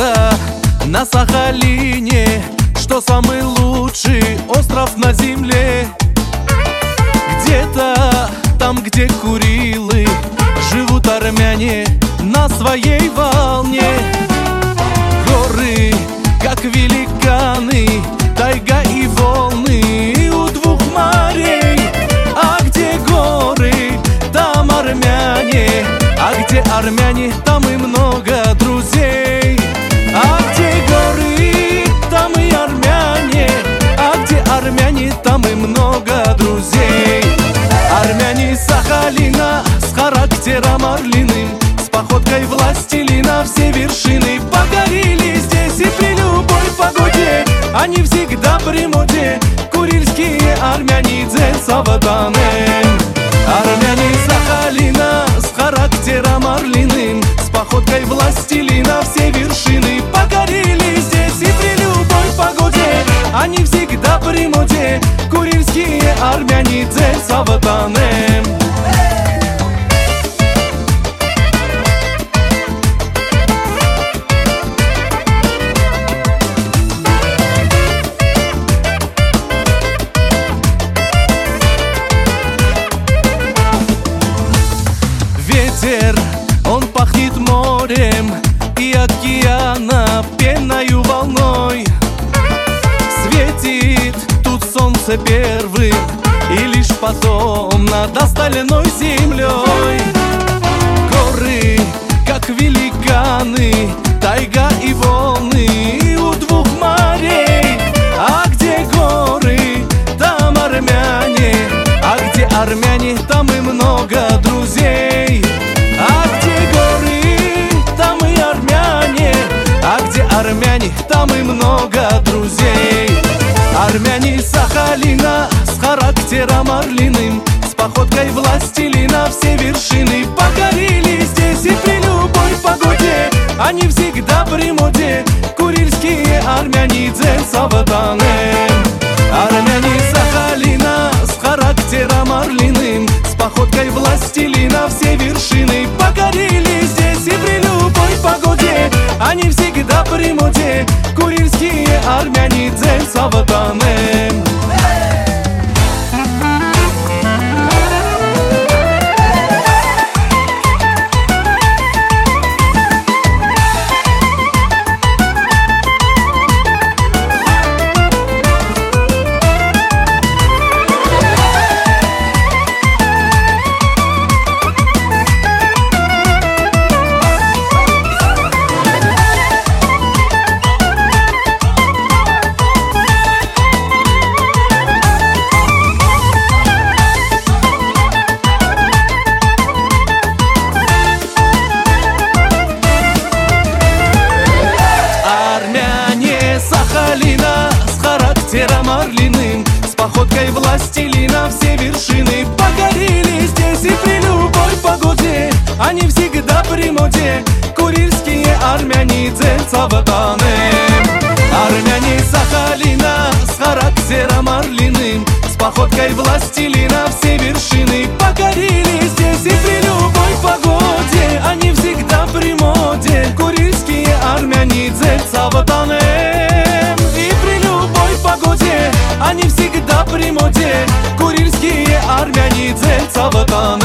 где-то на Сахалине, что самый лучший остров на земле. Где-то там, где Курилы, живут армяне на своей волне. Горы, как великаны, тайга и волны у двух морей. А где горы, там армяне, а где армяне, там и много друзей. А где горы, там и армяне, а где армяне, там и много друзей. Армяне Сахалина с характером орлиным, с походкой властелина все вершины покорили здесь. И при любой погоде они всегда при моде, курильские армяне дзен-саватанем. Армяне Сахалина с характером орлиным, с походкой властелина все вершины покорили здесь. И при любой погоде они всегда при моде, курильские армяне дзен-саватанем. Ветер, он пахнет морем и океана пенною волной. Светит тут солнце первым, и лишь потом над остальной землей. Горы, как великаны, тайга и волны у двух морей. А где горы, там армяне, а где армяне, там и много друзей. А где горы, там и армяне, а где армяне, там и много друзей. Армяне Сахалина с характером орлиным, с походкой властелина все вершины покорили здесь. И при любой погоде они всегда при моде, курильские армяне дзен-саватанем. Армяне Сахалина с характером орлиным, с походкой властелина все вершины покорили здесь. И при любой погоде они всегда при моде, курильские армяне дзен-саватанем. Орлиным, с походкой властелина все вершины покорили здесь. И при любой погоде они всегда при моде, курильские армяне дзен-саватанем. Армяне Сахалина с характером орлиным, с походкой властелина все вершины покорили здесь. И при любой погоде они всегда при моде, курильские армяне дзен-саватанем. И при любой погоде они всегда при моде, курильские армяне дзен-саватанем.